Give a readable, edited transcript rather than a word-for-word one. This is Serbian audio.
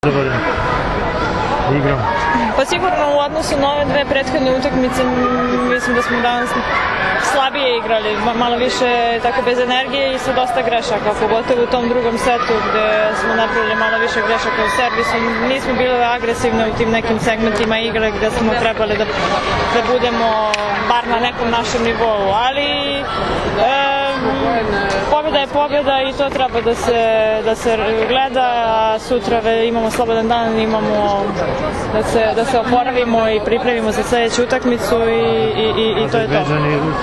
Igram. Pa sigurno u odnosu na ove dve prethodne utakmice mislim da smo danas slabije igrali, malo više tako bez energije i sa dosta grešaka, pogotovo u tom drugom setu gde smo napravili malo više grešaka u servisu. Nismo bili agresivni u tim nekim segmentima igre gde smo trebali da budemo bar na nekom našem nivou, ali pobjeda je pobjeda i to treba da se gleda, a sutra imamo slobodan dan, imamo da se oporavimo i pripremimo za sledeću utakmicu i to je to.